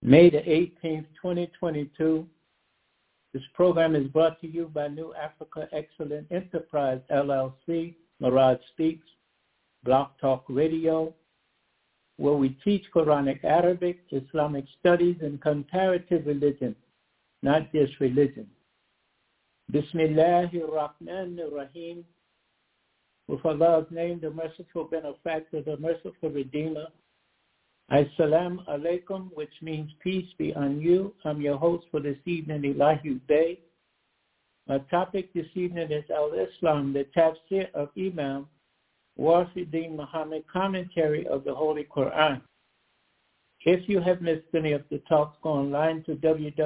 May the 18th, 2022. This program is brought to you by New Africa Excellent Enterprise, LLC, Mirage Speaks, Blog Talk Radio, where we teach Quranic Arabic, Islamic studies, and comparative religion, not just religion. Bismillahir Rahmanir Rahim. With Allah's name, the merciful benefactor, the merciful redeemer. Assalamu alaikum, which means peace be on you. I'm your host for this evening, Elahi Bey. My topic this evening is Al-Islam, the tafsir of Imam Wasiuddin Muhammad, commentary of the Holy Quran. If you have missed any of the talks, go online to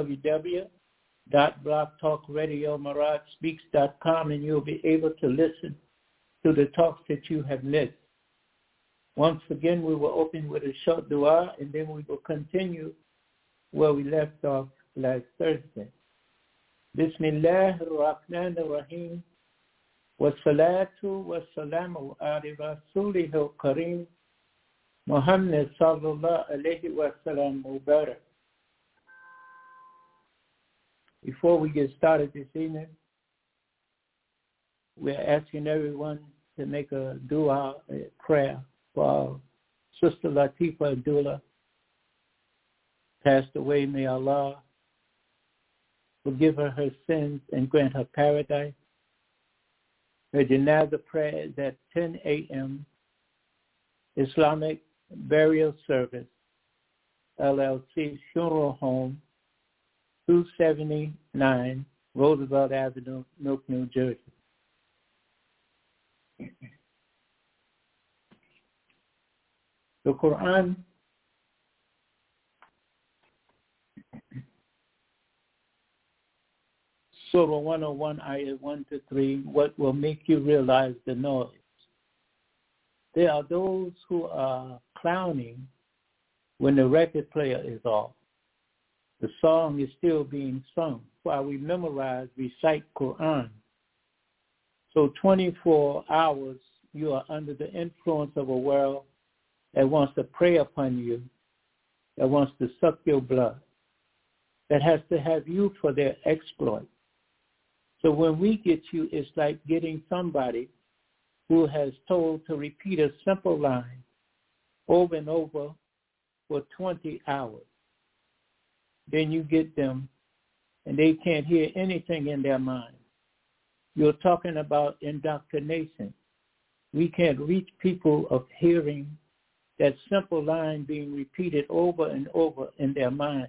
www.blogtalkradiomiragespeaks.com and you'll be able to listen to the talks that you have missed. Once again, we will open with a short dua, and then we will continue where we left off last Thursday. Bismillahir Rahmanir Rahim. Wassalatu wassalamu ala rasulihil kareem Muhammad sallallahu alayhi wa sallam mubarak. Before we get started this evening, we're asking everyone to make a dua, a prayer for our Sister Latifa Abdullah, passed away. May Allah forgive her sins and grant her paradise. Her janazah prayer is at 10 a.m. Islamic Burial Service, LLC, Funeral Home, 279 Roosevelt Avenue, Newark, New Jersey. The Quran Surah 101, Ayah 1-3, what will make you realize the noise? There are those who are clowning when the record player is off. The song is still being sung while we recite Quran. So 24 hours you are under the influence of a world that wants to prey upon you, that wants to suck your blood, that has to have you for their exploit. So when we get you, it's like getting somebody who has told to repeat a simple line over and over for 20 hours. Then you get them, and they can't hear anything in their mind. You're talking about indoctrination. We can't reach people of hearing that simple line being repeated over and over in their mind.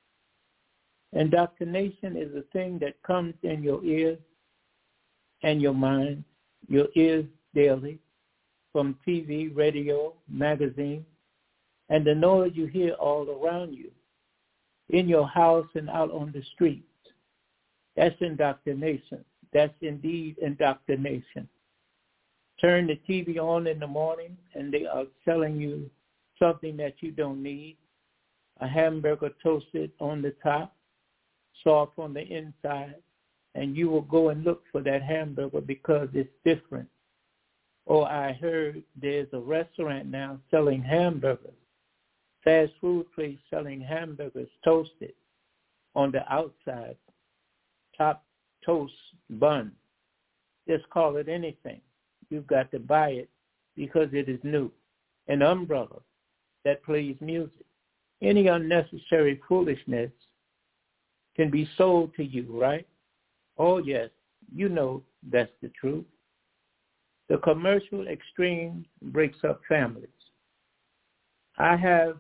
Indoctrination is a thing that comes in your ears and your mind, your ears daily, from TV, radio, magazine, and the noise you hear all around you, in your house and out on the streets. That's indoctrination. That's indeed indoctrination. Turn the TV on in the morning and they are selling you something that you don't need, a hamburger toasted on the top, soft on the inside, and you will go and look for that hamburger because it's different. Or I heard there's a restaurant now selling hamburgers, fast food place selling hamburgers toasted on the outside, top toast bun. Just call it anything. You've got to buy it because it is new. An umbrella that plays music. Any unnecessary foolishness can be sold to you, right? Oh, yes, you know that's the truth. The commercial extreme breaks up families. I have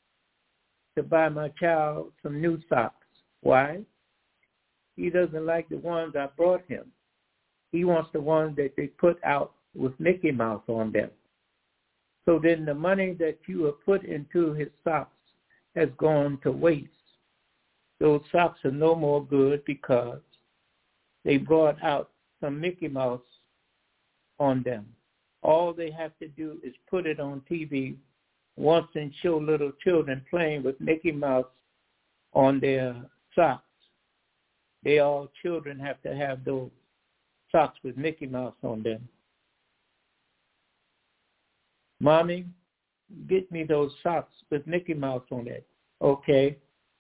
to buy my child some new socks. Why? He doesn't like the ones I brought him. He wants the ones that they put out with Mickey Mouse on them. So then the money that you have put into his socks has gone to waste. Those socks are no more good because they brought out some Mickey Mouse on them. All they have to do is put it on TV once and show little children playing with Mickey Mouse on their socks. They all children have to have those socks with Mickey Mouse on them. Mommy, get me those socks with Mickey Mouse on it. Okay,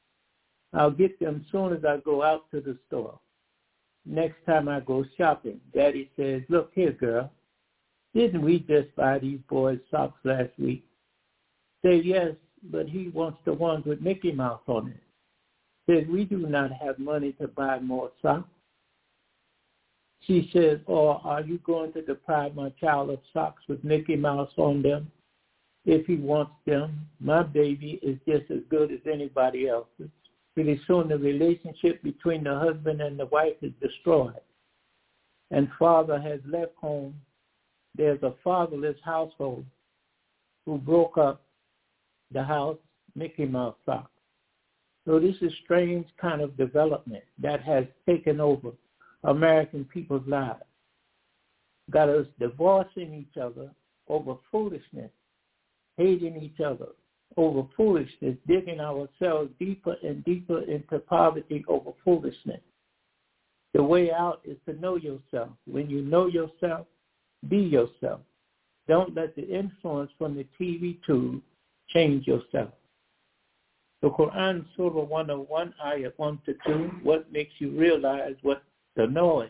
I'll get them as soon as I go out to the store. Next time I go shopping, Daddy says, look here, girl, didn't we just buy these boys socks last week? Say, yes, but he wants the ones with Mickey Mouse on it. Says, we do not have money to buy more socks. She says, or are you going to deprive my child of socks with Mickey Mouse on them? If he wants them, my baby is just as good as anybody else's. Pretty soon the relationship between the husband and the wife is destroyed. And father has left home. There's a fatherless household who broke up the house, Mickey Mouse socks. So this is strange kind of development that has taken over American people's lives. Got us divorcing each other over foolishness, hating each other over foolishness, digging ourselves deeper and deeper into poverty over foolishness. The way out is to know yourself. When you know yourself, be yourself. Don't let the influence from the TV tube change yourself. The Quran, Surah 101, Ayat 1-2, what makes you realize what the noise?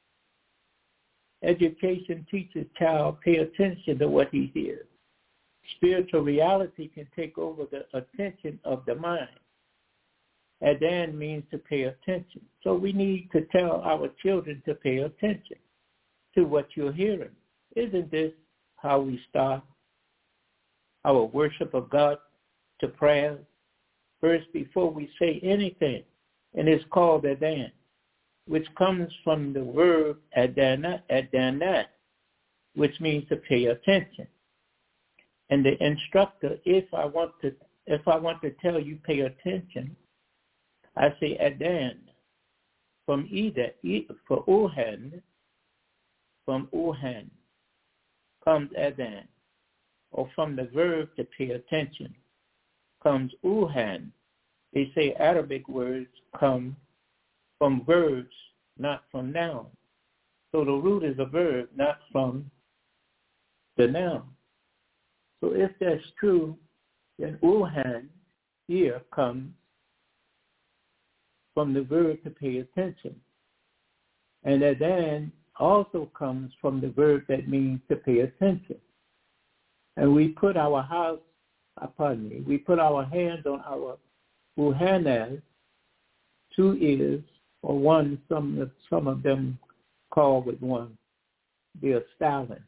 Education teaches child pay attention to what he hears. Spiritual reality can take over the attention of the mind. Adan means to pay attention. So we need to tell our children to pay attention to what you're hearing. Isn't this how we start our worship of God to prayer? First, before we say anything, and it's called Adan, which comes from the verb adanat, which means to pay attention. And the instructor, if I want to tell you pay attention, I say Adan. From Ida, for Uhan, from Uhan comes Adan, or from the verb to pay attention comes Uhan. They say Arabic words come from verbs, not from nouns. So the root is a verb, not from the noun. So if that's true, then Uhan here comes from the verb to pay attention. And Adan also comes from the verb that means to pay attention. And we put our we put our hands on our Uhanas, 2 ears, or one, some of them call with one. They are styling.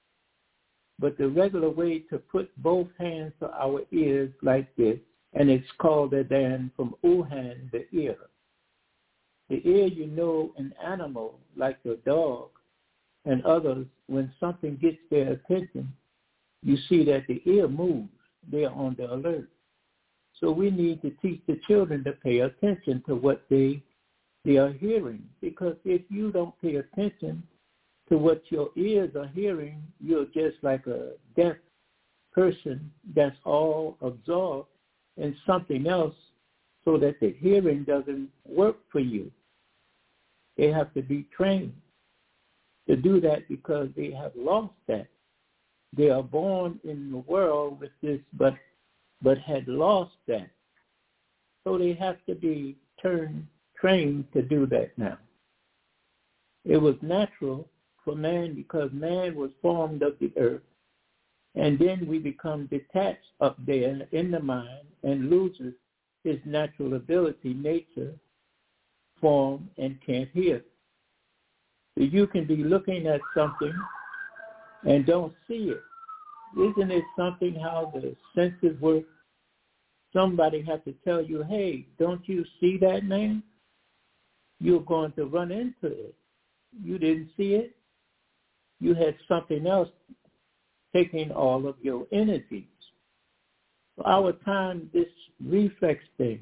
But the regular way to put both hands to our ears like this, and it's called Adan from Uhan, the ear. The ear, you know, an animal like your dog and others, when something gets their attention, you see that the ear moves. They are on the alert. So we need to teach the children to pay attention to what they are hearing. Because if you don't pay attention to what your ears are hearing, you're just like a deaf person that's all absorbed in something else so that the hearing doesn't work for you. They have to be trained to do that because they have lost that. They are born in the world with this, but had lost that. So they have to be trained to do that now. It was natural for man because man was formed of the earth, and then we become detached up there in the mind and loses his natural ability, nature, form, and can't hear. So you can be looking at something and don't see it. Isn't it something how the senses work? Somebody has to tell you, hey, don't you see that, man? You're going to run into it. You didn't see it. You had something else taking all of your energies. For our time, this reflex thing,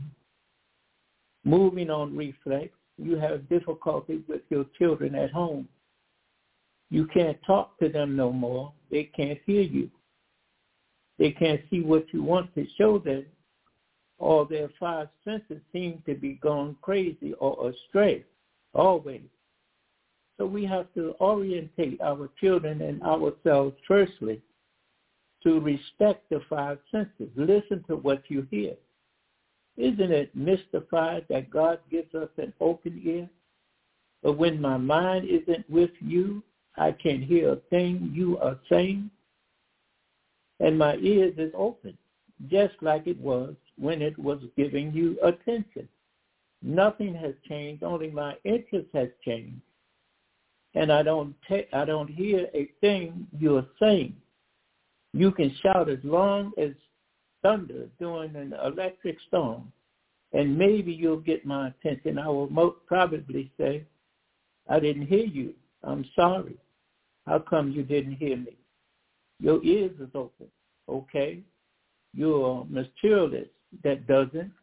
moving on reflex, you have difficulties with your children at home. You can't talk to them no more. They can't hear you. They can't see what you want to show them. All their 5 senses seem to be gone crazy or astray, always. So we have to orientate our children and ourselves firstly to respect the 5 senses. Listen to what you hear. Isn't it mystified that God gives us an open ear? But when my mind isn't with you, I can't hear a thing you are saying. And my ears is open, just like it was when it was giving you attention. Nothing has changed, only my interest has changed. And I don't hear a thing you are saying. You can shout as long as thunder during an electric storm, and maybe you'll get my attention. I will most probably say, I didn't hear you. I'm sorry. How come you didn't hear me? Your ears is open, okay? You're a materialist that doesn't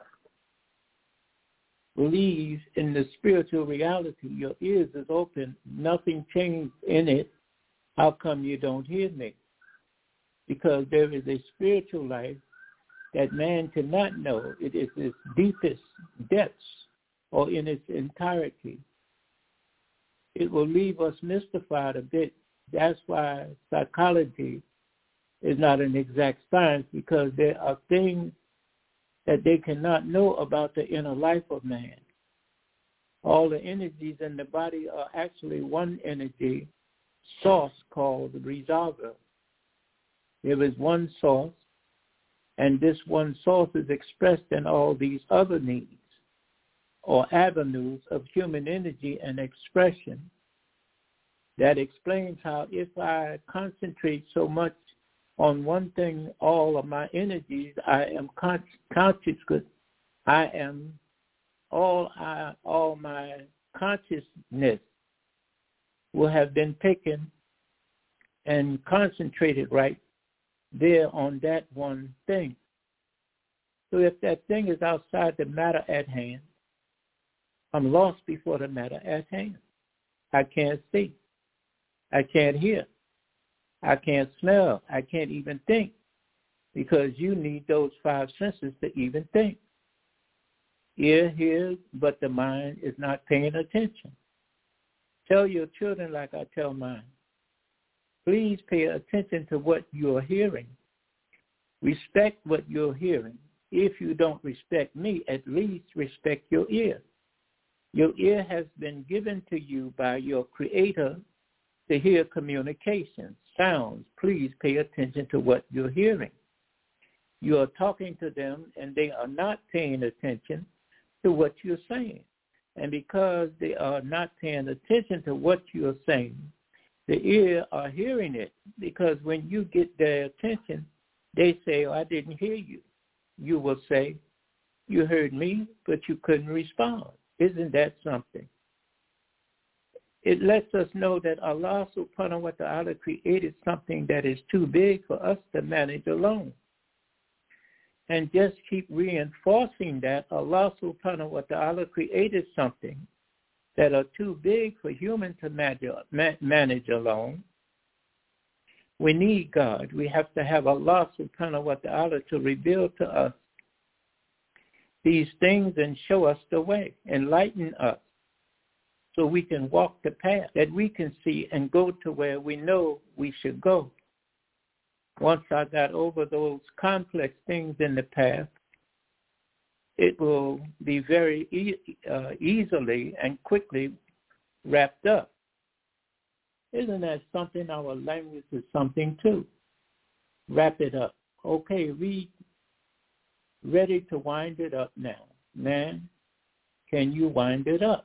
believe in the spiritual reality. Your ears is open. Nothing changed in it. How come you don't hear me? Because there is a spiritual life that man cannot know. It is its deepest depths or in its entirety. It will leave us mystified a bit. That's why psychology is not an exact science, because there are things that they cannot know about the inner life of man. All the energies in the body are actually one energy source called the resolver. There is one source, and this one source is expressed in all these other needs or avenues of human energy and expression. That explains how if I concentrate so much on one thing, all of my energies, I am conscious, because I am all my consciousness will have been taken and concentrated right there on that one thing. So if that thing is outside the matter at hand, I'm lost before the matter at hand. I can't see. I can't hear. I can't smell. I can't even think, because you need those five senses to even think. Ear hears, but the mind is not paying attention. Tell your children like I tell mine. Please pay attention to what you're hearing. Respect what you're hearing. If you don't respect me, at least respect your ear. Your ear has been given to you by your Creator to hear communication, sounds. Please pay attention to what you're hearing. You are talking to them, and they are not paying attention to what you're saying. And because they are not paying attention to what you're saying, the ear are hearing it, because when you get their attention, they say, oh, I didn't hear you. You will say, you heard me, but you couldn't respond. Isn't that something? It lets us know that Allah subhanahu wa ta'ala created something that is too big for us to manage alone. And just keep reinforcing that Allah subhanahu wa ta'ala created something that are too big for humans to manage alone. We need God. We have to have Allah subhanahu wa ta'ala to reveal to us these things and show us the way, enlighten us, so we can walk the path that we can see and go to where we know we should go. Once I got over those complex things in the past, it will be very easily and quickly wrapped up. Isn't that something? Our language is something too. Wrap it up. Okay, we ready to wind it up now. Man, can you wind it up?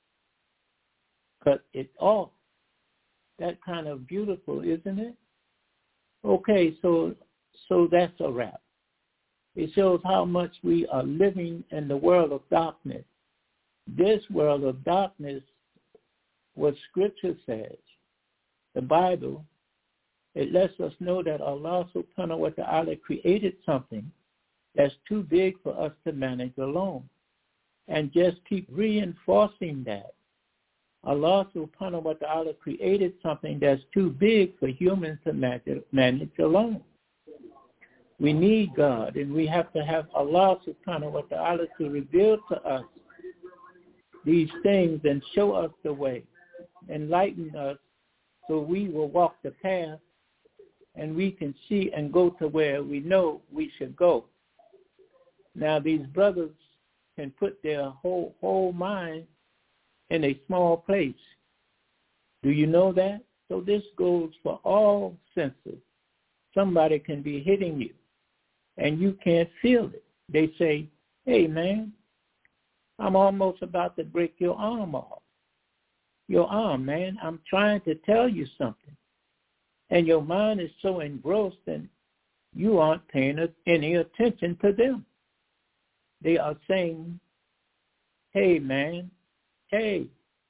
Cut it off. That kind of beautiful, isn't it? Okay, so that's a wrap. It shows how much we are living in the world of darkness. This world of darkness, what Scripture says, the Bible, it lets us know that Allah subhanahu wa ta'ala created something that's too big for us to manage alone. And just keep reinforcing that. Allah subhanahu wa ta'ala created something that's too big for humans to manage alone. We need God, and we have to have Allah subhanahu wa ta'ala to reveal to us these things and show us the way, enlighten us, so we will walk the path and we can see and go to where we know we should go. Now, these brothers can put their whole mind in a small place. Do you know that? So this goes for all senses. Somebody can be hitting you, and you can't feel it. They say, hey, man, I'm almost about to break your arm off. Your arm, man, I'm trying to tell you something. And your mind is so engrossed and you aren't paying any attention to them. They are saying, hey, man, hey.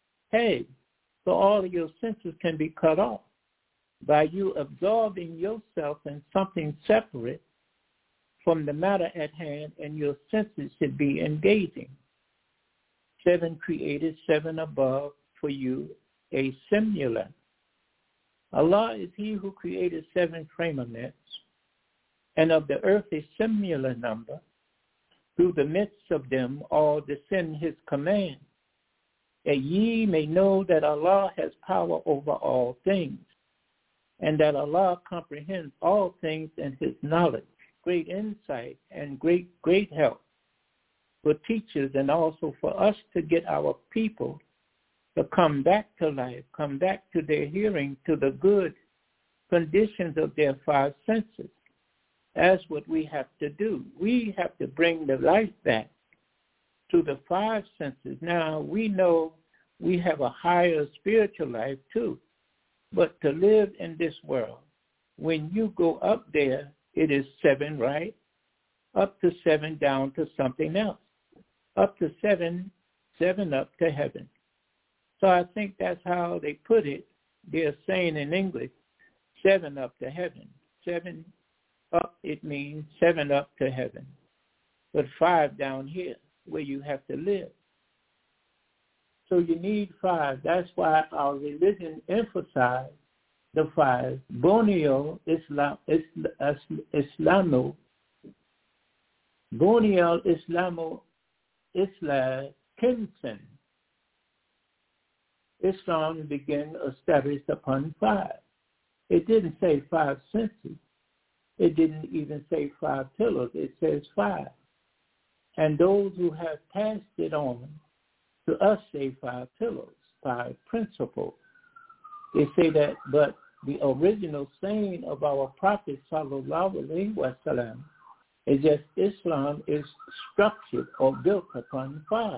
So all of your senses can be cut off by you absorbing yourself in something separate from the matter at hand, and your senses should be engaging. 7 created, 7 above for you, a simulant. Allah is he who created 7 firmaments, and of the earth a similar number. Through the midst of them all descend his command, that ye may know that Allah has power over all things, and that Allah comprehends all things in his knowledge. Great insight and great help for teachers, and also for us to get our people to come back to life, come back to their hearing, to the good conditions of their 5 senses. That's what we have to do. We have to bring the life back to the 5 senses. Now, we know we have a higher spiritual life too, but to live in this world, when you go up there, it is 7, right? Up to 7, down to something else. Up to 7 up to heaven. So I think that's how they put it. They're saying in English, 7 up to heaven. 7 up, it means 7 up to heaven. But 5 down here, where you have to live. So you need 5. That's why our religion emphasizes the 5. Buniyal Islamu. Buniyal Islamu Isla Kinsen. Islam began established upon 5. It didn't say 5 senses. It didn't even say 5 pillars. It says 5. And those who have passed it on to us say 5 pillars, 5 principles. They say that, but the original saying of our Prophet sallallahu alaihi wasallam is that Islam is structured or built upon 5.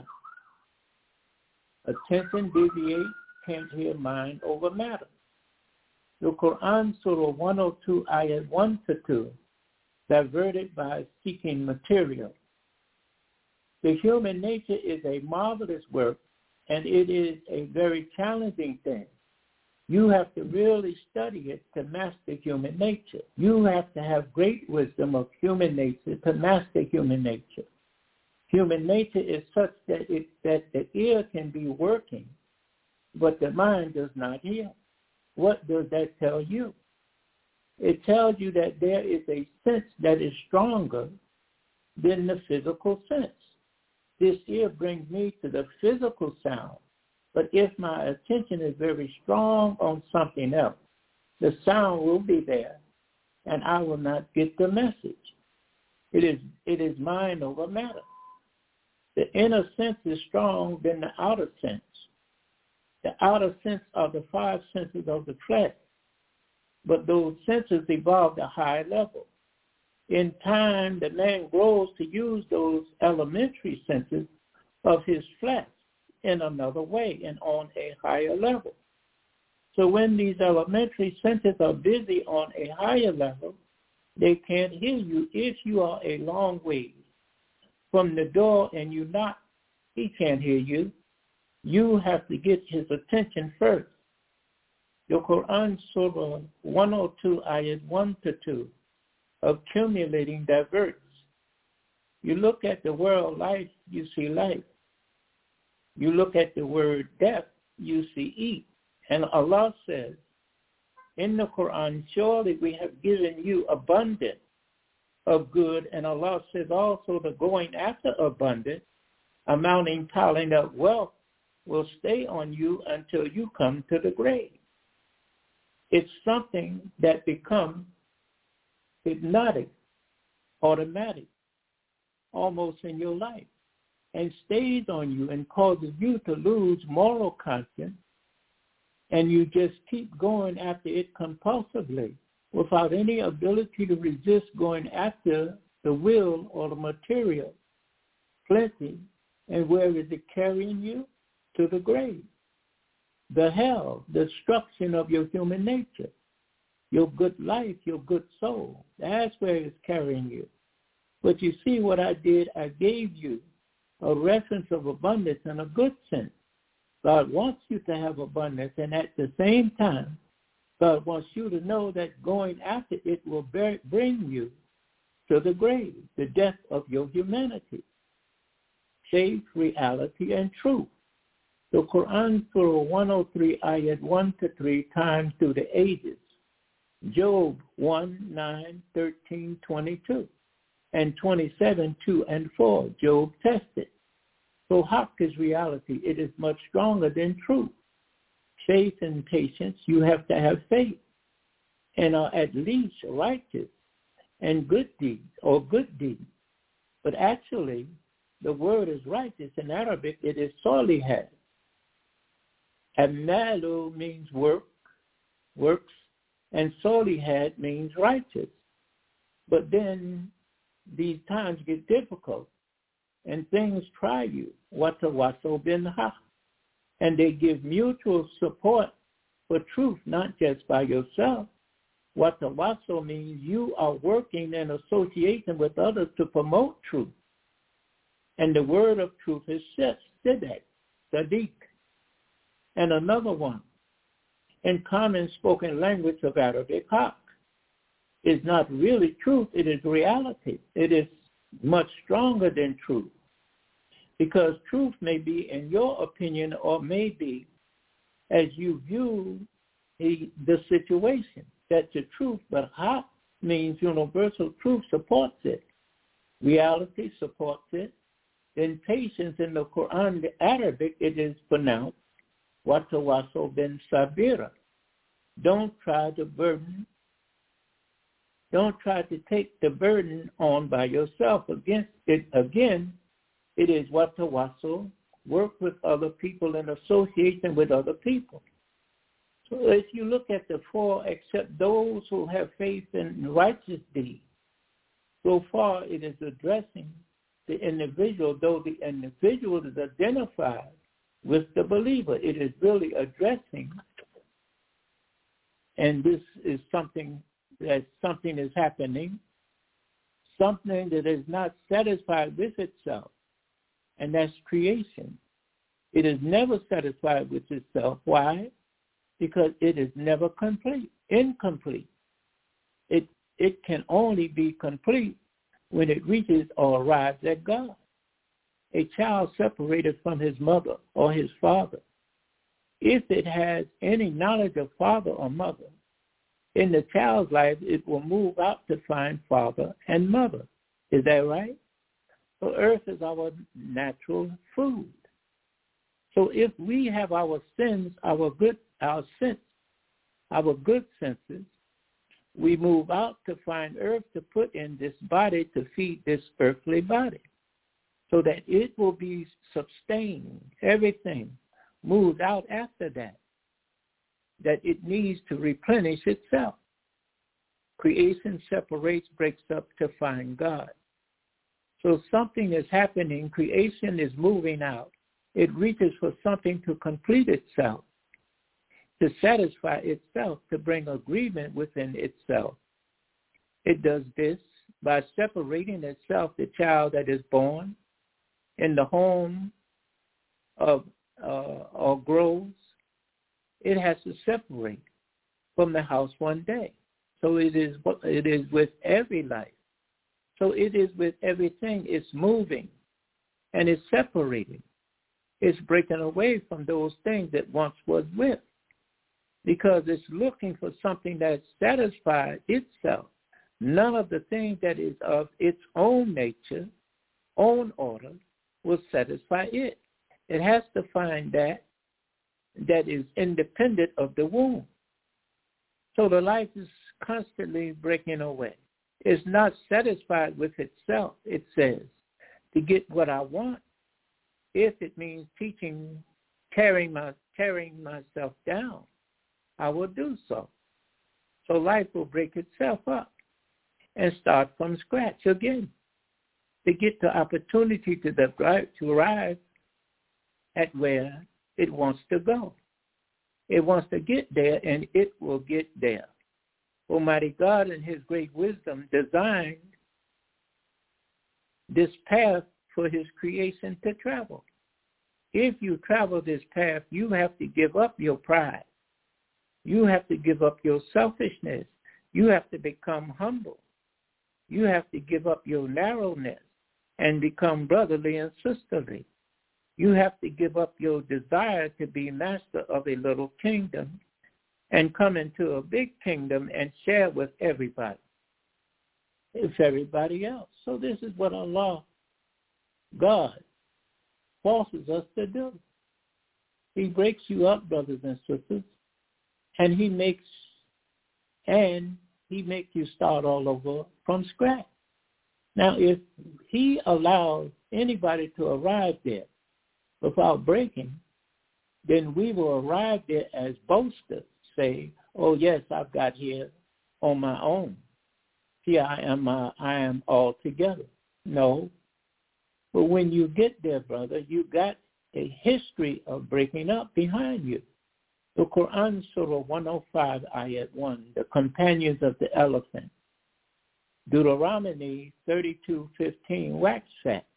Attention, deviate, can't hear mind over matter. The Quran, Surah 102, Ayat 1-2, diverted by seeking material. The human nature is a marvelous work, and it is a very challenging thing. You have to really study it to master human nature. You have to have great wisdom of human nature to master human nature. Human nature is such that the ear can be working, but the mind does not hear. What does that tell you? It tells you that there is a sense that is stronger than the physical sense. This ear brings me to the physical sound, but if my attention is very strong on something else, the sound will be there, and I will not get the message. It is mind over matter. The inner sense is stronger than the outer sense. The outer sense are the 5 senses of the flesh, but those senses evolved a high level. In time, the man grows to use those elementary senses of his flesh in another way and on a higher level. So when these elementary senses are busy on a higher level, they can't hear you. If you are a long way from the door and you knock, he can't hear you. You have to get his attention first. The Quran, Surah 102, Ayat 1-2, accumulating diverts. You look at the word life, you see life. You look at the word death, you see eat. And Allah says in the Quran, surely we have given you abundance of good. And Allah says also the going after abundance, amounting, piling up wealth, will stay on you until you come to the grave. It's something that becomes hypnotic, automatic, almost in your life. and stays on you and causes you to lose moral conscience, and you just keep going after it compulsively without any ability to resist going after the will or the material plenty. And where is it carrying you? To the grave, the hell, the destruction of your human nature, your good life, your good soul. That's where it's carrying you. But you see what I did? I gave you a reference of abundance in a good sense. God wants you to have abundance, and at the same time, God wants you to know that going after it will bring you to the grave, the death of your humanity. Faith, reality, and truth. The Quran, Surah 103, ayat 1-3, times through the ages. Job 1, 9, 13, 22, and 27, 2 and 4. Job tested. So haq is reality. It is much stronger than truth. Faith and patience, you have to have faith and are at least righteous and good deeds or good deeds. But actually, the word is righteous. In Arabic, it is salihah. Amalu means works, and salihah means righteous. But then these times get difficult, and things try you. Watawasaw bin haq. And they give mutual support for truth, not just by yourself. Watawasaw means you are working in association with others to promote truth. And the word of truth is Siddiq, Sadiq. And another one, in common spoken language of Arabic, haq is not really truth, it is reality. It is much stronger than truth. Because truth may be in your opinion or may be as you view the situation. That's the truth, but haq means universal truth supports it. Reality supports it. Then patience in the Quran, the Arabic, it is pronounced Watawasaw bin Sabira. Don't try to take the burden on by yourself. Again, it is Watawasaw, work with other people in association with other people. So if you look at the four, except those who have faith in righteous deeds, so far it is addressing the individual, though the individual is identified with the believer. It is really addressing, and this is something is happening, something that is not satisfied with itself, and that's creation. It is never satisfied with itself. Why? Because it is never incomplete. It can only be complete when it reaches or arrives at God. A child separated from his mother or his father, if it has any knowledge of father or mother, in the child's life, it will move out to find father and mother. Is that right? So earth is our natural food. So if we have our sins, our good senses, we move out to find earth to put in this body to feed this earthly body so that it will be sustained. Everything moves out after that it needs to replenish itself. Creation separates, breaks up to find God. So something is happening. Creation is moving out. It reaches for something to complete itself, to satisfy itself, to bring agreement within itself. It does this by separating itself, the child that is born in the home of or grows. It has to separate from the house one day. So it is with every life. So it is with everything. It's moving and it's separating. It's breaking away from those things that once was with, because it's looking for something that satisfies itself. None of the things that is of its own nature, own order, will satisfy it. It has to find that is independent of the womb. So the life is constantly breaking away. It's not satisfied with itself, it says. To get what I want, if it means tearing myself down, I will do so. So life will break itself up and start from scratch again to get the opportunity to arrive at where it wants to go. It wants to get there, and it will get there. Almighty God in his great wisdom designed this path for his creation to travel. If you travel this path, you have to give up your pride. You have to give up your selfishness. You have to become humble. You have to give up your narrowness and become brotherly and sisterly. You have to give up your desire to be master of a little kingdom and come into a big kingdom and share with everybody. It's everybody else. So this is what Allah, God, forces us to do. He breaks you up, brothers and sisters, and he makes you start all over from scratch. Now, if he allows anybody to arrive there without breaking, then we will arrive there as boasters, say, oh, yes, I've got here on my own. Here I am all together. No. But when you get there, brother, you got a history of breaking up behind you. The Quran, Surah 105, Ayat 1, the companions of the elephant. Deuteronomy 32:15, wax fat.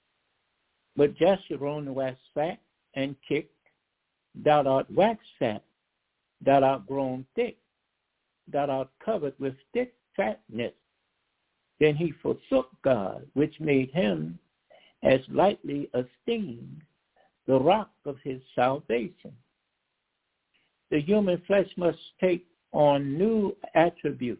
But Jeshurun waxed fat and kicked, thou art waxed fat, thou art grown thick, thou art covered with thick fatness. Then he forsook God, which made him as lightly esteemed, the rock of his salvation. The human flesh must take on new attributes,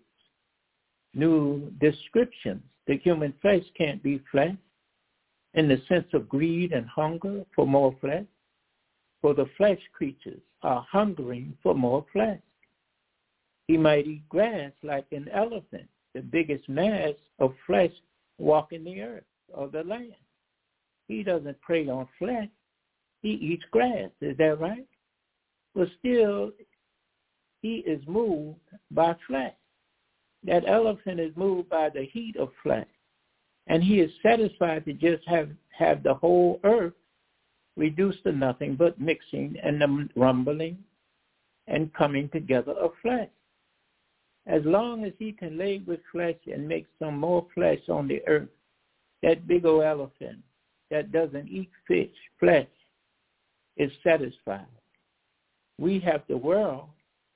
new descriptions. The human flesh can't be flesh in the sense of greed and hunger for more flesh, for the flesh creatures are hungering for more flesh. He might eat grass like an elephant, the biggest mass of flesh walking the earth or the land. He doesn't prey on flesh. He eats grass. Is that right? But still, he is moved by flesh. That elephant is moved by the heat of flesh. And he is satisfied to just have the whole earth reduced to nothing but mixing and the rumbling and coming together of flesh. As long as he can lay with flesh and make some more flesh on the earth, that big old elephant that doesn't eat flesh is satisfied. We have the world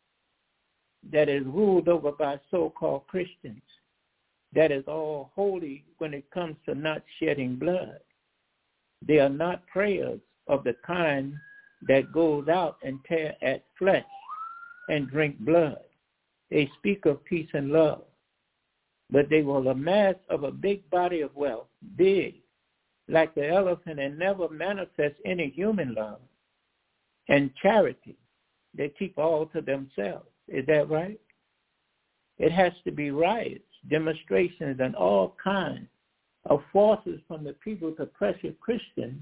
that is ruled over by so-called Christians, that is all holy when it comes to not shedding blood. They are not prayers of the kind that goes out and tear at flesh and drink blood. They speak of peace and love, but they will amass of a big body of wealth, big, like the elephant, and never manifest any human love and charity. They keep all to themselves. Is that right? It has to be riots, demonstrations, and all kinds of forces from the people to pressure Christian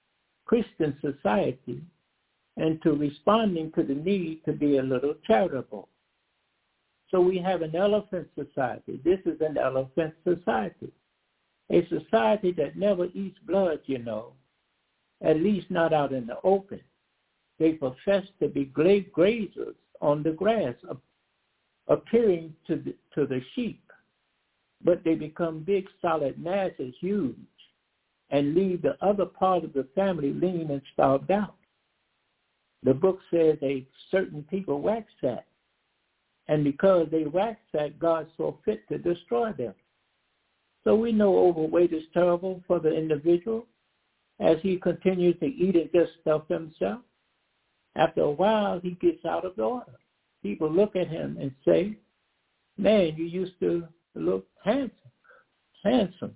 society into responding to the need to be a little charitable. So we have an elephant society. This is an elephant society. A society that never eats blood, at least not out in the open. They profess to be grazers on the grass, appearing to the sheep, but they become big, solid masses, huge, and leave the other part of the family lean and starved out. The book says a certain people wax fat, and because they wax fat, God saw fit to destroy them. So we know overweight is terrible for the individual as he continues to eat and just stuff himself. After a while, he gets out of order. People look at him and say, man, you used to look handsome.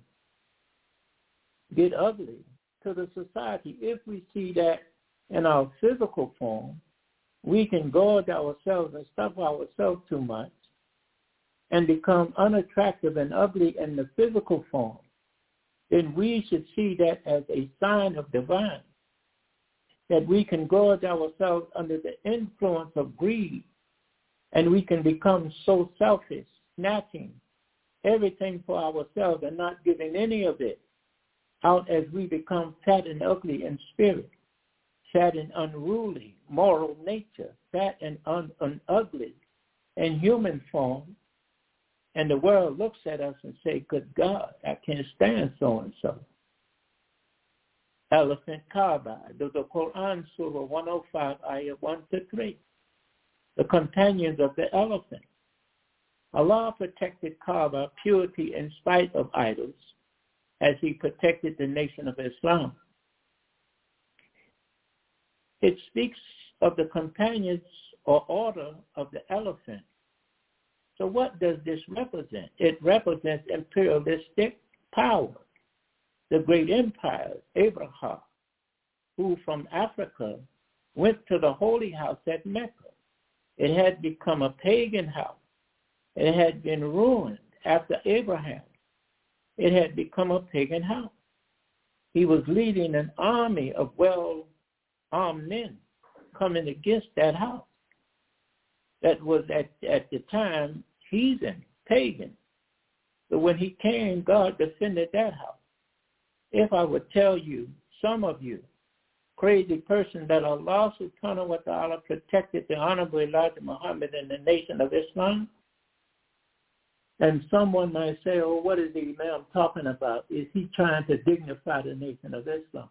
Get ugly to the society. If we see that in our physical form, we can gorge ourselves and stuff ourselves too much and become unattractive and ugly in the physical form, then we should see that as a sign of divine. that we can gorge ourselves under the influence of greed, and we can become so selfish, snatching everything for ourselves and not giving any of it out as we become fat and ugly in spirit, fat and unruly, moral nature, fat and ugly in human form. And the world looks at us and say, good God, I can't stand so-and-so. Elephant Kaaba, the Quran, Surah 105, Ayah 1-3. The companions of the elephant. Allah protected Kaaba purity in spite of idols, as he protected the nation of Islam. It speaks of the companions or order of the elephant. So what does this represent? It represents imperialistic power. The great empires, Abraham, who from Africa went to the holy house at Mecca. It had become a pagan house. It had been ruined after Abraham. It had become a pagan house. He was leading an army of well-armed men coming against that house. That was at the time heathen, pagan. But when he came, God defended that house. If I would tell you, some of you, crazy person, that Allah subhanahu wa ta'ala protected the Honorable Elijah Muhammad and the nation of Islam, and someone might say, oh, what is the Imam talking about? Is he trying to dignify the nation of Islam?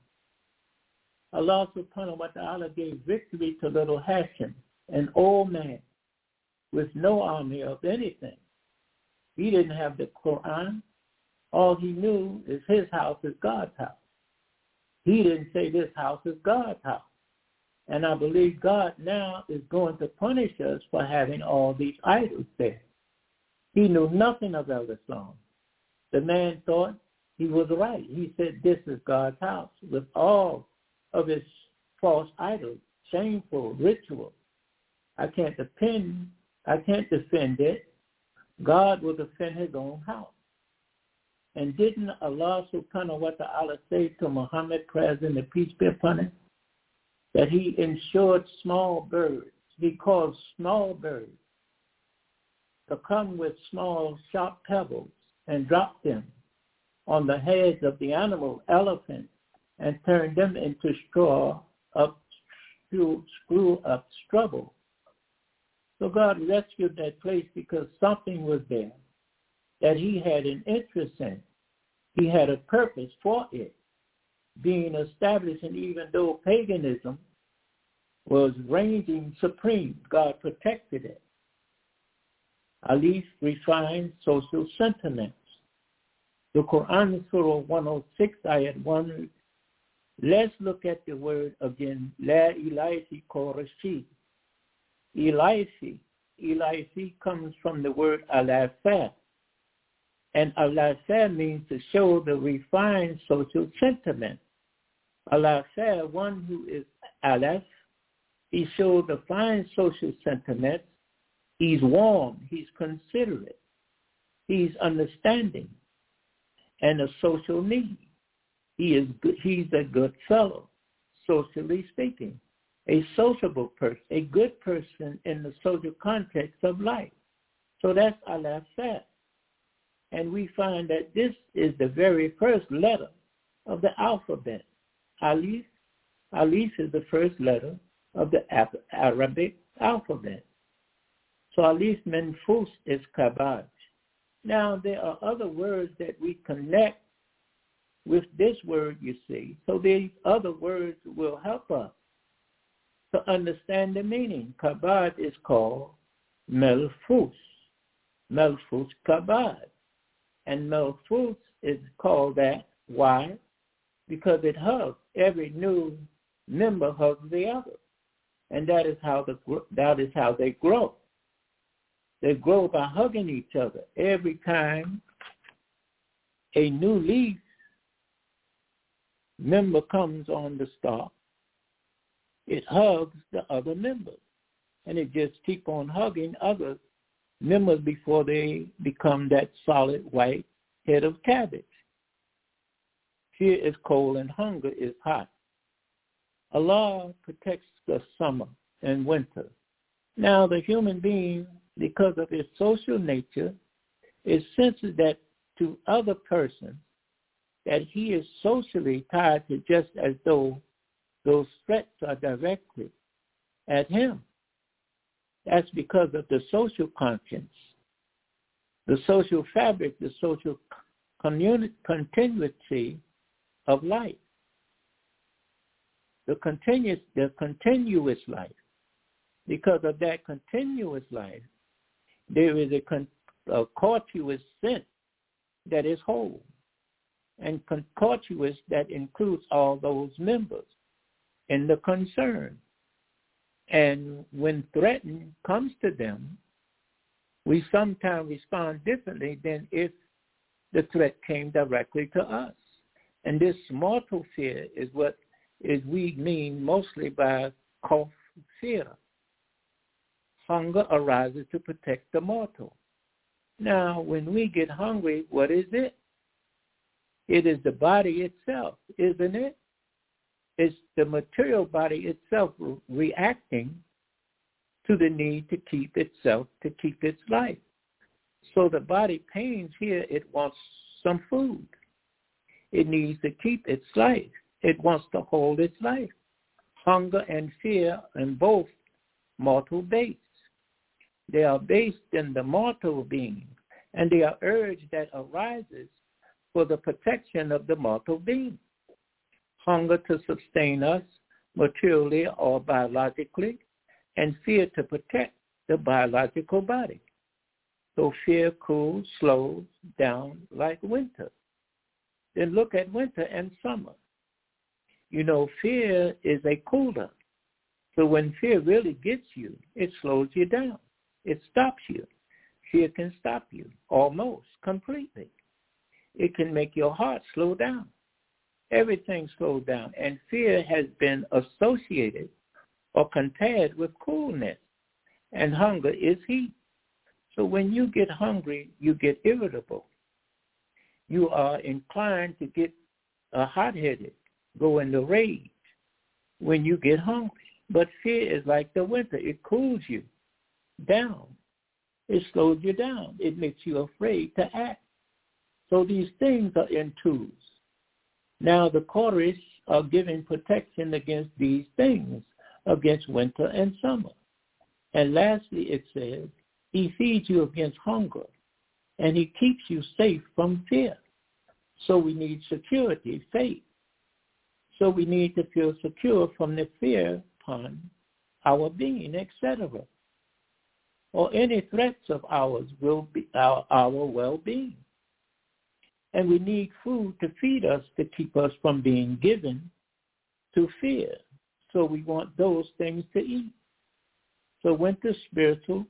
Allah subhanahu wa ta'ala gave victory to little Hashim, an old man with no army of anything. He didn't have the Quran. All he knew is his house is God's house. He didn't say this house is God's house. And I believe God now is going to punish us for having all these idols there. He knew nothing about Islam. The man thought he was right. He said this is God's house with all of its false idols, shameful rituals. I can't defend it. God will defend his own house. And didn't Allah subhanahu wa ta'ala say to Muhammad, President, and peace be upon him, that he ensured small birds? He caused small birds to come with small sharp pebbles and drop them on the heads of the animal, elephant, and turn them into screw up stubble. So God rescued that place because something was there that he had an interest in. He had a purpose for it being established, and even though paganism was reigning supreme, God protected it. Ali refined social sentiments. The Quran, Surah 106, Ayat 1. Let's look at the word again. La ilahi Qurashi. Ilahi comes from the word alafa. And alafa means to show the refined social sentiment. Alafa, one who is alaf, he shows the fine social sentiment. He's warm, he's considerate, he's understanding, and a social need. He's a good fellow, socially speaking, a sociable person, a good person in the social context of life. So that's alafa. And we find that this is the very first letter of the alphabet. Alif is the first letter of the Arabic alphabet. So Alif Menfus is Kabaj. Now there are other words that we connect with this word, you see. So these other words will help us to understand the meaning. Kabaj is called Melfus. Melfus Kabaj. And Melfus is called that. Why? Because it hugs. Every new member hugs the other. And that is how they grow. They grow by hugging each other. Every time a new leaf member comes on the stalk, it hugs the other members. And it just keep on hugging other members before they become that solid white head of cabbage. Fear is cold and hunger is hot. Allah protects the summer and winter. Now, the human being, because of his social nature, is sensitive that to other persons that he is socially tied to, just as though those threats are directed at him. That's because of the social conscience, the social fabric, the social continuity of life, the continuous life. Because of that continuous life, there is a courteous sense that is whole, and courteous that includes all those members in the concern. And when threatened comes to them, we sometimes respond differently than if the threat came directly to us. And this mortal fear is what we mean mostly by khawf, fear. Hunger arises to protect the mortal. Now, when we get hungry, what is it? It is the body itself, isn't it? It's the material body itself reacting to the need to keep itself, to keep its life. So the body pains here, it wants some food. It needs to keep its life. It wants to hold its life. Hunger and fear are both mortal based. They are based in the mortal being, and they are urge that arises for the protection of the mortal being. Hunger to sustain us materially or biologically, and fear to protect the biological body. So fear cools, slows down like winter. Then look at winter and summer. You know, fear is a cooler. So when fear really gets you, it slows you down. It stops you. Fear can stop you almost completely. It can make your heart slow down. Everything slows down. And fear has been associated or compared with coolness. And hunger is heat. So when you get hungry, you get irritable. You are inclined to get hot-headed, go into rage when you get hungry. But fear is like the winter. It cools you down. It slows you down. It makes you afraid to act. So these things are in twos. Now the Quraysh are giving protection against these things, against winter and summer. And lastly it says, he feeds you against hunger, and he keeps you safe from fear. So we need security, faith. So we need to feel secure from the fear upon our being, etc. Or any threats of ours will be our well-being. And we need food to feed us, to keep us from being given to fear. So we want those things to eat. So winter spiritual,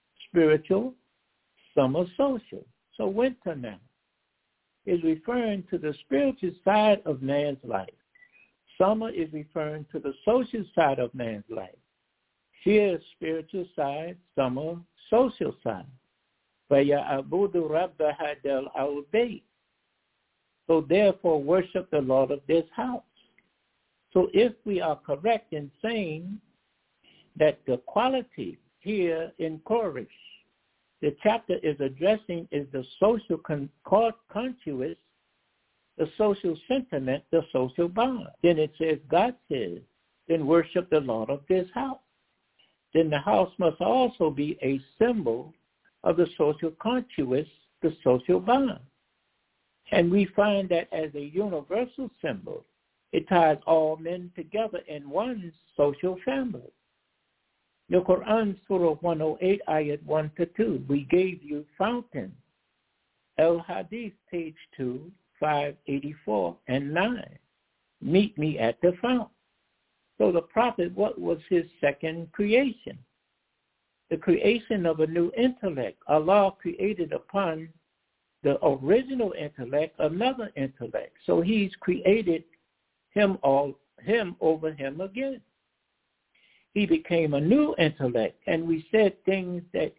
summer social. So winter now is referring to the spiritual side of man's life. Summer is referring to the social side of man's life. Fear is spiritual side, summer social side. فَيَعْبُدُ رَبَّ هَذَا الْبَيْتِ. So therefore worship the Lord of this house. So if we are correct in saying that the quality here in Quraysh, the chapter is addressing is the social conscious, the social sentiment, the social bond. Then it says, God says, then worship the Lord of this house. Then the house must also be a symbol of the social conscious, the social bond. And we find that as a universal symbol, it ties all men together in one social family. The Quran, Surah 108, Ayat 1-2, we gave you fountain. Al-Hadith, page 2, 584 and 9. Meet me at the fountain. So the prophet, what was his second creation? The creation of a new intellect. Allah created upon the original intellect another intellect. So he's created him over him again. He became a new intellect, and he said things that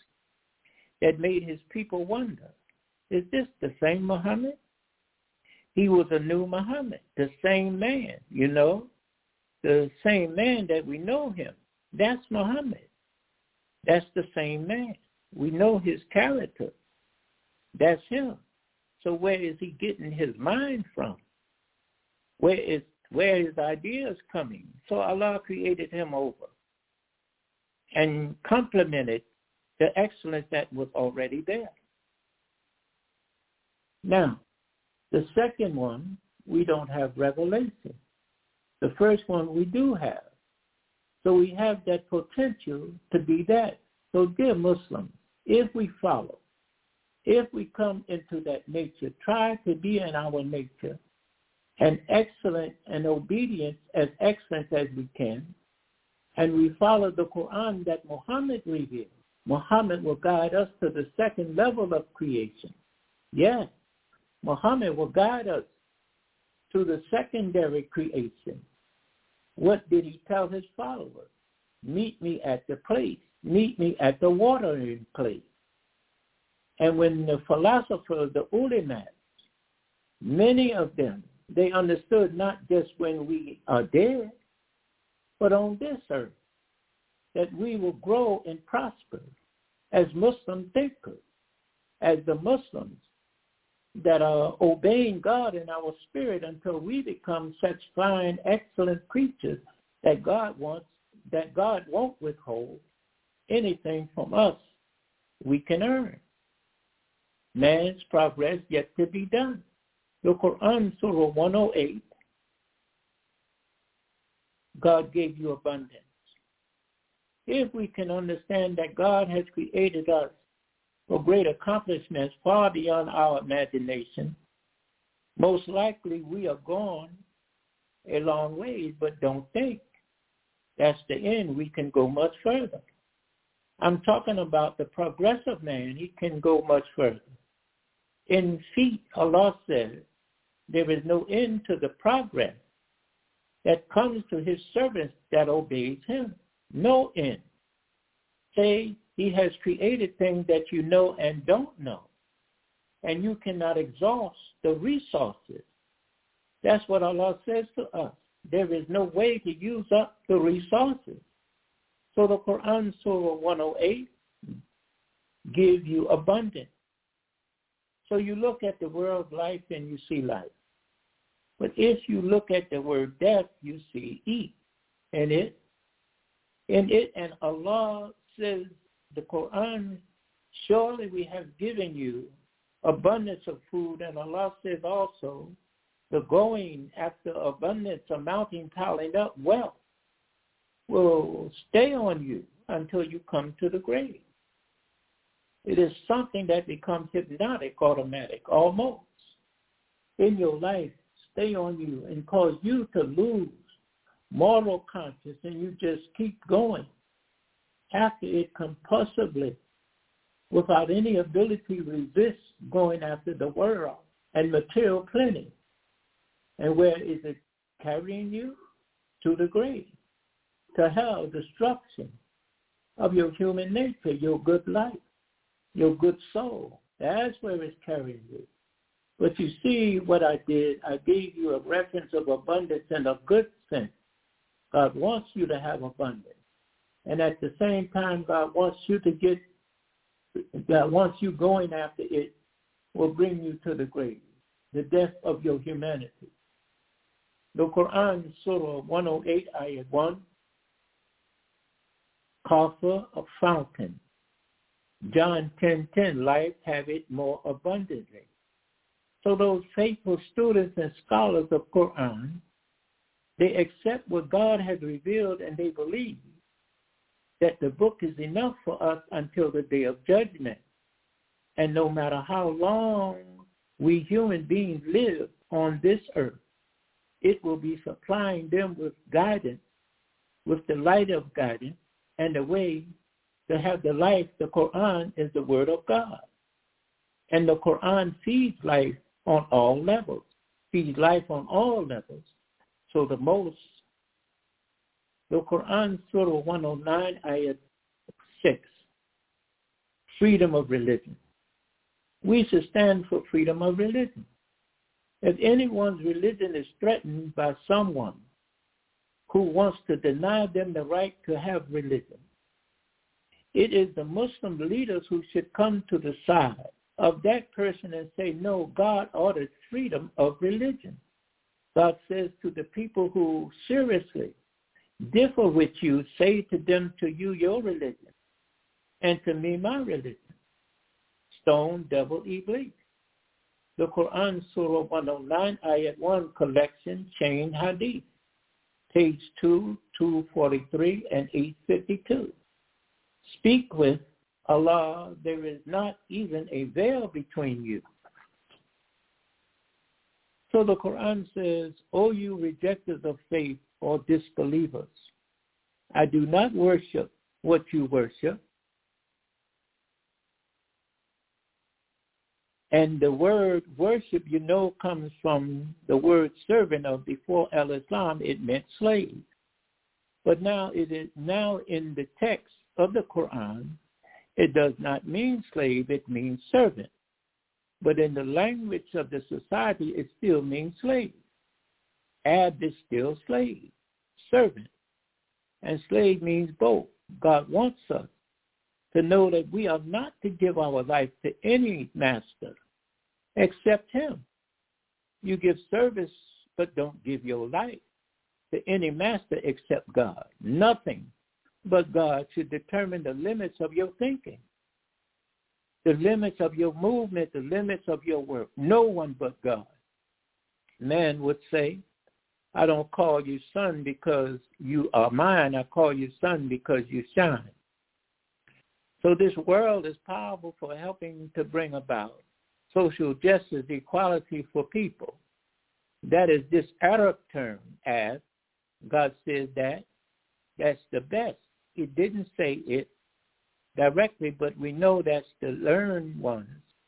made his people wonder. Is this the same Muhammad? He was a new Muhammad, the same man, the same man that we know him. That's Muhammad. That's the same man. We know his character. That's him. So where is he getting his mind from? Where his ideas coming? So Allah created him over and complemented the excellence that was already there. Now, the second one, we don't have revelation. The first one we do have. So we have that potential to be that. So dear Muslims, if we follow, if we come into that nature, try to be in our nature and excellent and obedient as excellent as we can, and we follow the Quran that Muhammad revealed, Muhammad will guide us to the second level of creation. Yes, Muhammad will guide us to the secondary creation. What did he tell his followers? Meet me at the place. Meet me at the watering place. And when the philosophers, the ulama, many of them, they understood not just when we are dead, but on this earth, that we will grow and prosper as Muslim thinkers, as the Muslims that are obeying God in our spirit until we become such fine, excellent creatures that God won't withhold anything from us we can earn. Man's progress yet to be done. The Quran, Surah 108, God gave you abundance. If we can understand that God has created us for great accomplishments far beyond our imagination, most likely we are gone a long ways, but don't think that's the end. We can go much further. I'm talking about the progressive man. He can go much further. In feet, Allah says, there is no end to the progress that comes to his servants that obeys him. No end. Say, he has created things that you know and don't know, and you cannot exhaust the resources. That's what Allah says to us. There is no way to use up the resources. So the Quran, Surah 108, gives you abundance. So you look at the word life and you see life. But if you look at the word death, you see eat. And Allah says, the Quran, surely we have given you abundance of food. And Allah says also, the going after abundance, amounting, piling up wealth will stay on you until you come to the grave. It is something that becomes hypnotic, automatic, almost. In your life, stay on you and cause you to lose moral conscience, and you just keep going after it compulsively without any ability to resist going after the world and material plenty. And where is it carrying you? To the grave, to hell, destruction of your human nature, your good life, your good soul. That's where it's carrying you. But you see what I did? I gave you a reference of abundance in a good sense. God wants you to have abundance. And at the same time, God wants you going after it will bring you to the grave, the death of your humanity. The Quran, Surah 108, Ayah 1, Kafir, a fountain. John 10:10, life have it more abundantly. So those faithful students and scholars of Quran, they accept what God has revealed and they believe that the book is enough for us until the day of judgment. And no matter how long we human beings live on this earth, it will be supplying them with guidance, with the light of guidance, and the way to have the life. The Quran is the word of God. And the Quran feeds life on all levels, feeds life on all levels. So the Quran, Surah 109, Ayat 6, freedom of religion. We should stand for freedom of religion. If anyone's religion is threatened by someone who wants to deny them the right to have religion, it is the Muslim leaders who should come to the side of that person and say, no, God ordered freedom of religion. God says to the people who seriously differ with you, say to them, to you, your religion, and to me, my religion. Stone, devil, Iblis. The Quran, Surah 109, Ayat 1, collection, chain hadith, page 2, 243, and 852. Speak with Allah, there is not even a veil between you. So the Quran says, O you rejectors of faith or disbelievers, I do not worship what you worship. And the word worship, you know, comes from the word servant, of before al-Islam, it meant slave. But now it is now in the text of the Quran, it does not mean slave, it means servant. But in the language of the society, it still means slave. Abd is still slave, servant. And slave means both. God wants us to know that we are not to give our life to any master except him. You give service, but don't give your life to any master except God. Nothing but God should determine the limits of your thinking, the limits of your movement, the limits of your work. No one but God. Man would say, I don't call you son because you are mine. I call you son because you shine. So this world is powerful for helping to bring about social justice, equality for people. That is this Arab term, as God says that's the best. It didn't say it directly, but we know that's the learned ones.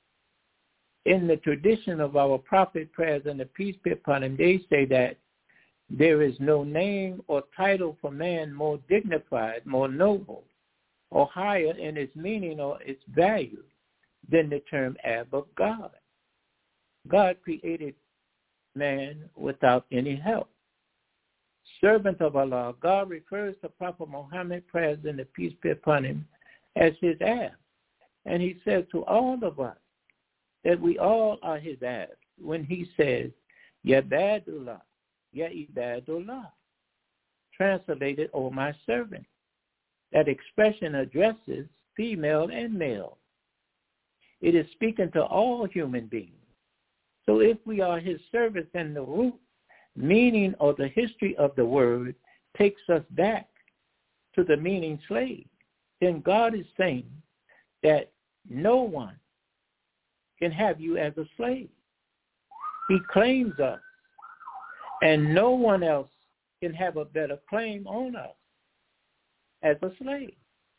In the tradition of our prophet, prayers and the peace be upon him, they say that there is no name or title for man more dignified, more noble, or higher in its meaning or its value than the term Ab of God. God created man without any help. Servant of Allah, God refers to Prophet Muhammad, prayers and the peace be upon him, as his Ab. And he says to all of us that we all are his Ab when he says, Ya Badullah, Ya Ibadullah, translated, O my servant. That expression addresses female and male. It is speaking to all human beings. So if we are his servants, and the root meaning or the history of the word takes us back to the meaning slave, then God is saying that no one can have you as a slave. He claims us, and no one else can have a better claim on us as a slave.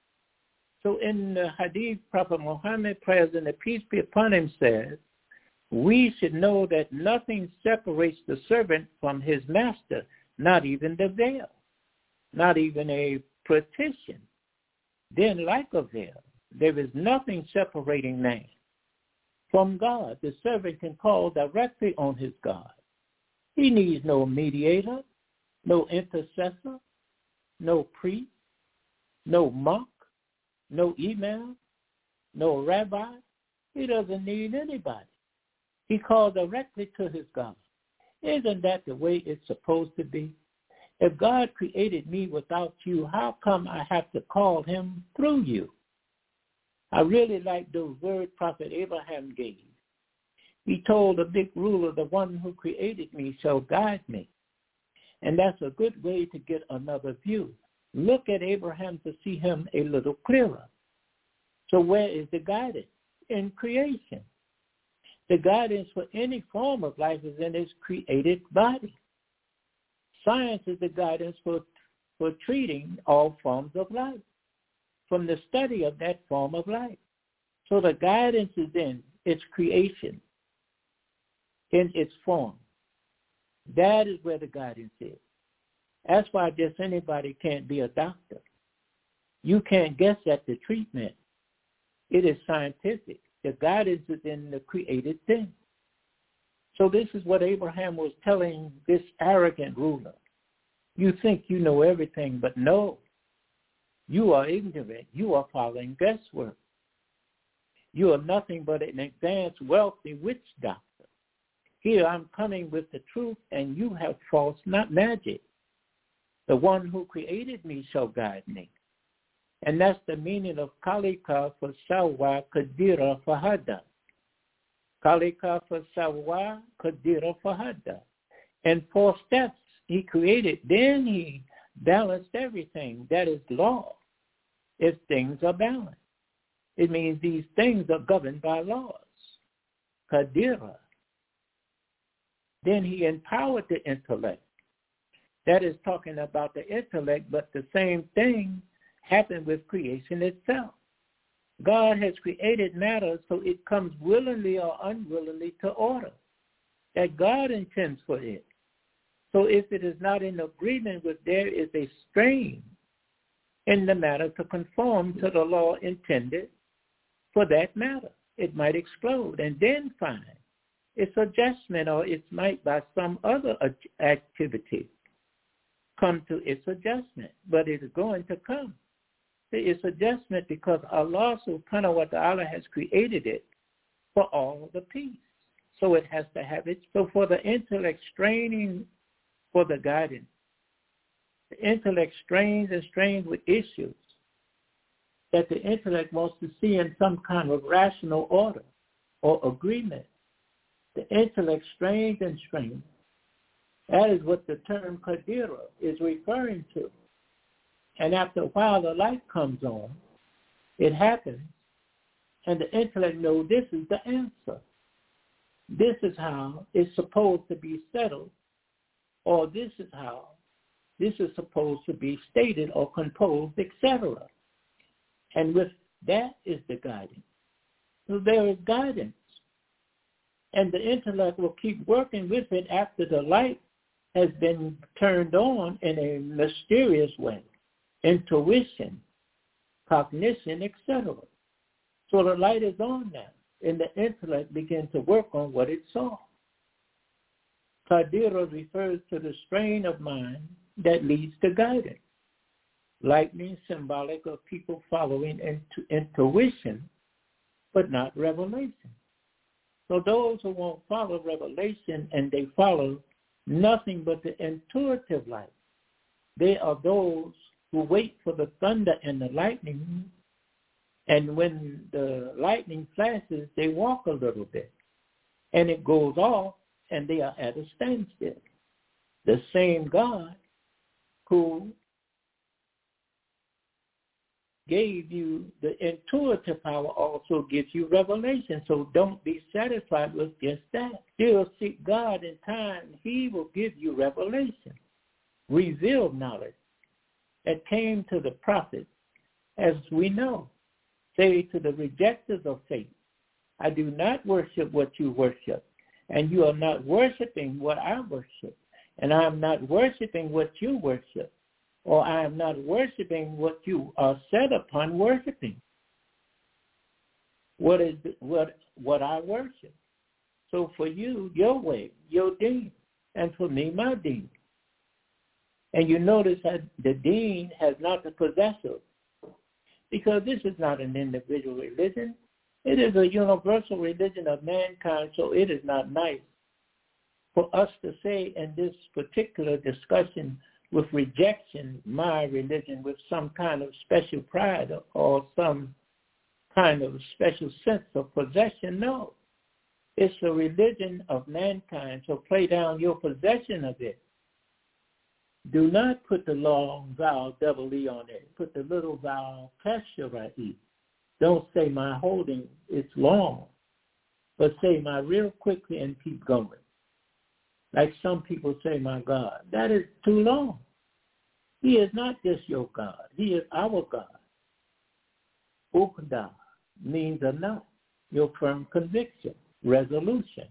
So in the hadith, Prophet Muhammad, prayers and the peace be upon him, says, we should know that nothing separates the servant from his master, not even the veil, not even a partition. Then like a veil, there is nothing separating man from God. The servant can call directly on his God. He needs no mediator, no intercessor, no priest, no monk, no imam, no rabbi. He doesn't need anybody. He calls directly to his God. Isn't that the way it's supposed to be? If God created me without you, how come I have to call him through you? I really like those words Prophet Abraham gave. He told the big ruler, the one who created me shall guide me. And that's a good way to get another view. Look at Abraham to see him a little clearer. So where is the guidance? In creation. The guidance for any form of life is in its created body. Science is the guidance for treating all forms of life, from the study of that form of life. So the guidance is in its creation, in its form. That is where the guidance is. That's why just anybody can't be a doctor. You can't guess at the treatment. It is scientific. The guidance is in the created thing. So this is what Abraham was telling this arrogant ruler. You think you know everything, but no. You are ignorant. You are following guesswork. You are nothing but an advanced, wealthy witch doctor. Here I'm coming with the truth, and you have false magic. The one who created me shall guide me. And that's the meaning of Kalika for Sawa Kadira Fahada. Kalika for Sawa Kadira Fahada. And 4 steps he created. Then he balanced everything. That is law. If things are balanced, it means these things are governed by laws. Kadira. Then he empowered the intellect. That is talking about the intellect, but the same thing happened with creation itself. God has created matter so it comes willingly or unwillingly to order that God intends for it. So if it is not in agreement with, there is a strain in the matter to conform to the law intended for that matter. It might explode and then find its adjustment, or it might by some other activity come to its adjustment, but it is going to come to its adjustment because Allah subhanahu wa ta'ala has created it for all the peace. So it has to have it. So for the intellect straining for the guidance, the intellect strains and strains with issues that the intellect wants to see in some kind of rational order or agreement. The intellect strains and strains. That is what the term Kadira is referring to. And after a while, the light comes on. It happens. And the intellect knows this is the answer. This is how it's supposed to be settled. Or this is how this is supposed to be stated or composed, etc. And with that is the guidance. So there is guidance. And the intellect will keep working with it after the light has been turned on in a mysterious way. Intuition, cognition, etc. So the light is on now, and the intellect begins to work on what it saw. Kadira refers to the strain of mind that leads to guidance. Lightning symbolic of people following intuition, but not revelation. So those who won't follow revelation and they follow nothing but the intuitive light, they are those who wait for the thunder and the lightning, and when the lightning flashes, they walk a little bit, and it goes off, and they are at a standstill. The same God who gave you the intuitive power also gives you revelation. So don't be satisfied with just that. Still seek God in time. He will give you revelation, revealed knowledge that came to the prophets, as we know. Say to the rejectors of faith, I do not worship what you worship, and you are not worshiping what I worship, and I am not worshiping what you worship, or I am not worshiping what you are set upon worshiping. What I worship? So for you, your way, your deen, and for me, my deen. And you notice that the deen has not the possessor, because this is not an individual religion. It is a universal religion of mankind, so it is not nice for us to say in this particular discussion with rejection, my religion, with some kind of special pride or some kind of special sense of possession. No. It's a religion of mankind, so play down your possession of it. Do not put the long vowel double E on it. Put the little vowel kasha E. Don't say my holding is long, but say my real quickly and keep going. Like some people say, my God. That is too long. He is not just your God. He is our God. Ukda means enough, your firm conviction, resolution.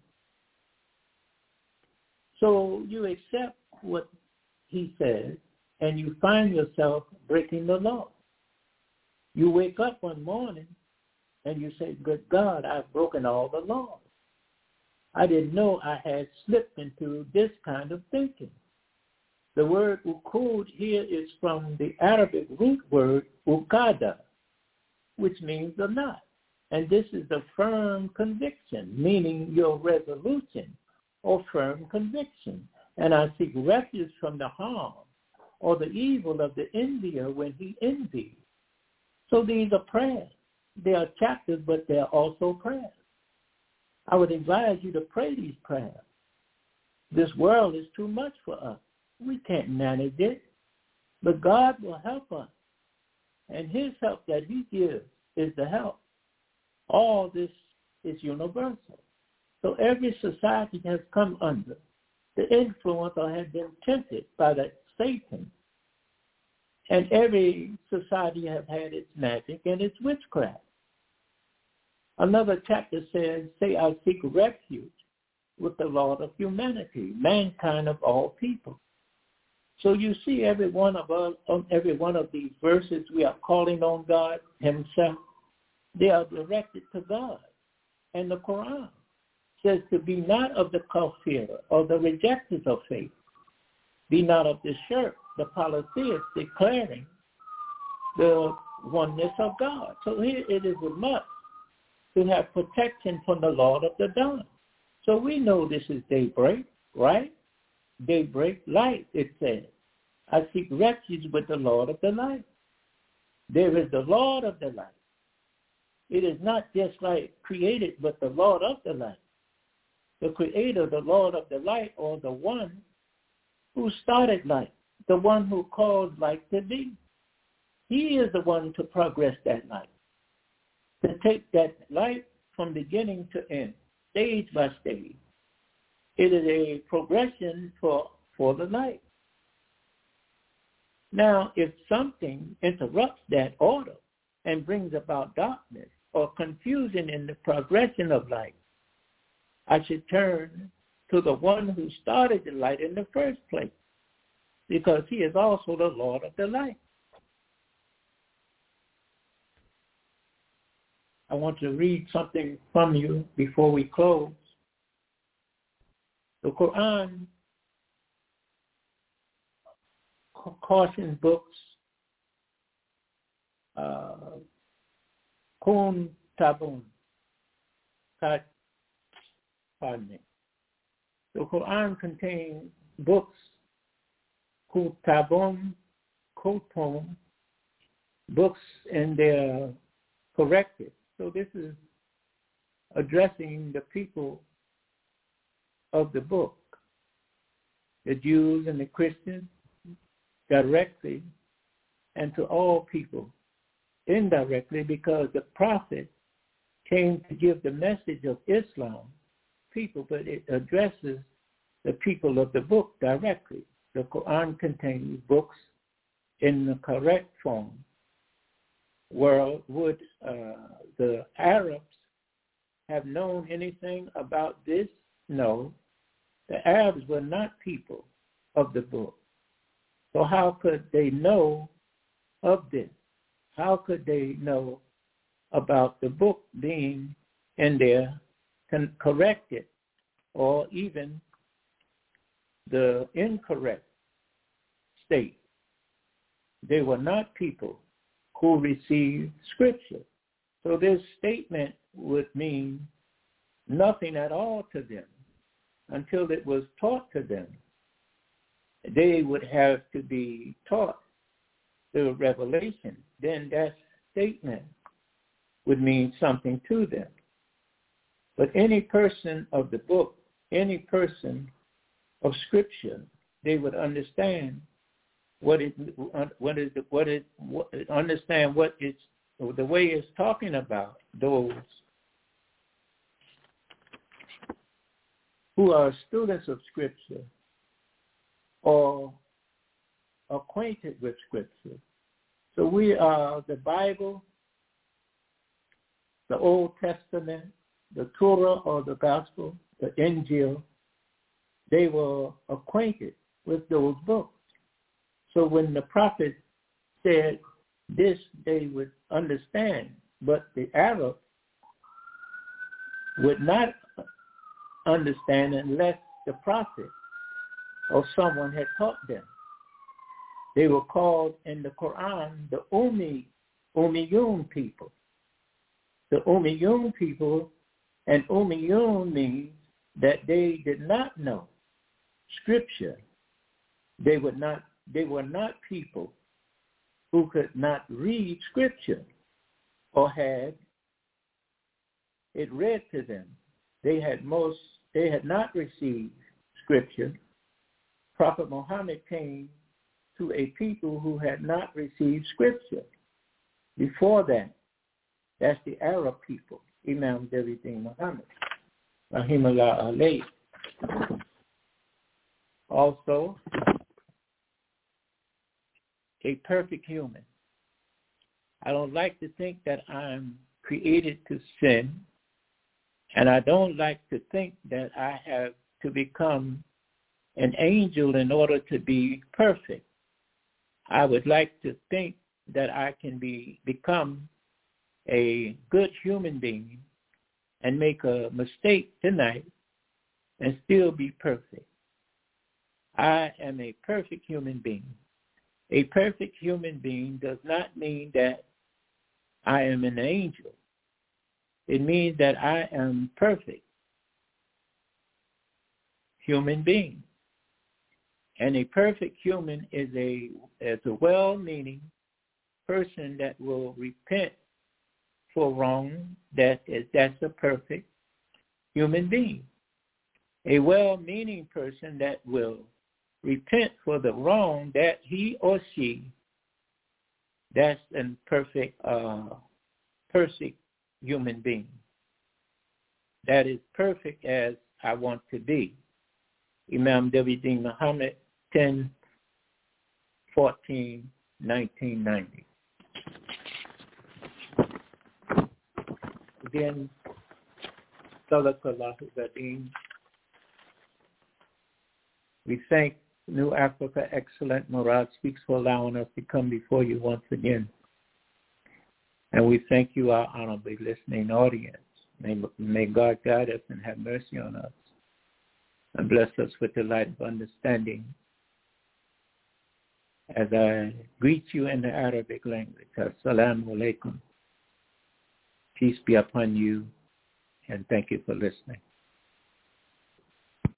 So you accept what he says, and you find yourself breaking the law. You wake up one morning, and you say, good God, I've broken all the laws. I didn't know I had slipped into this kind of thinking. The word uqud here is from the Arabic root word uqada, which means a knot. And this is a firm conviction, meaning your resolution or firm conviction. And I seek refuge from the harm or the evil of the envier when he envies. So these are prayers. They are chapters, but they are also prayers. I would advise you to pray these prayers. This world is too much for us. We can't manage it, but God will help us. And his help that he gives is the help. All this is universal. So every society has come under the influence or has been tempted by that Satan. And every society has had its magic and its witchcraft. Another chapter says, say, I seek refuge with the Lord of humanity, mankind of all people. So you see every one of us, on every one of these verses, we are calling on God himself. They are directed to God. And the Quran says to be not of the kafir or the rejectors of faith. Be not of the shirk, the polytheists declaring the oneness of God. So here it is a must to have protection from the Lord of the dawn. So we know this is daybreak, right? Daybreak light, it says. I seek refuge with the Lord of the light. There is the Lord of the light. It is not just light created, but the Lord of the light. The creator, the Lord of the light, or the one who started light, the one who caused light to be. He is the one to progress that light, to take that light from beginning to end, stage by stage. It is a progression for the light. Now, if something interrupts that order and brings about darkness or confusion in the progression of light, I should turn to the one who started the light in the first place, because he is also the Lord of the light. I want to read something from you before we close. The Quran caution books, Kun Tabun, pardon me. The Quran contains books, Kutabun, Kutum, books, and they're corrected. So this is addressing the people of the book, the Jews and the Christians directly, and to all people indirectly, because the prophet came to give the message of Islam people, but it addresses the people of the book directly. The Quran contains books in the correct form. Where would the Arabs have known anything about this? No. The Arabs were not people of the book. So how could they know of this? How could they know about the book being in their corrected or even the incorrect state? They were not people who received Scripture. So this statement would mean nothing at all to them until it was taught to them. They would have to be taught the revelation. Then that statement would mean something to them. But any person of the book, any person of Scripture, they would understand understand what it's, the way it's talking about those who are students of Scripture or acquainted with Scripture. So we are the Bible, the Old Testament, the Torah or the Gospel, the Injil. They were acquainted with those books. So when the prophet said this, they would understand, but the Arab would not understand unless the prophet or someone had taught them. They were called in the Quran the Ummiyun people. The Ummiyun people, and Ummiyun means that they did not know Scripture. They were not people who could not read Scripture or had it read to them. They had not received Scripture. Prophet Muhammad came to a people who had not received Scripture. Before that, that's the Arab people, Imam Jaliluddin Muhammad, rahimahullah alayhi. Also, a perfect human. I don't like to think that I'm created to sin, and I don't like to think that I have to become an angel in order to be perfect. I would like to think that I can become a good human being and make a mistake tonight and still be perfect. I am a perfect human being. A perfect human being does not mean that I am an angel. It means that I am perfect human being. And a perfect human is a well-meaning person that will repent for wrong. That's a perfect human being. A well-meaning person that will repent for the wrong that he or she, that's a perfect human being. That is perfect as I want to be. Imam Jaliluddin Muhammad, 10/14/1990. Again, Salakallahu Zadim. We thank New Africa Excellent Murad Speaks for allowing us to come before you once again. And we thank you, our honorably listening audience. May God guide us and have mercy on us and bless us with the light of understanding. As I greet you in the Arabic language, Assalamu alaikum. Peace be upon you, and thank you for listening.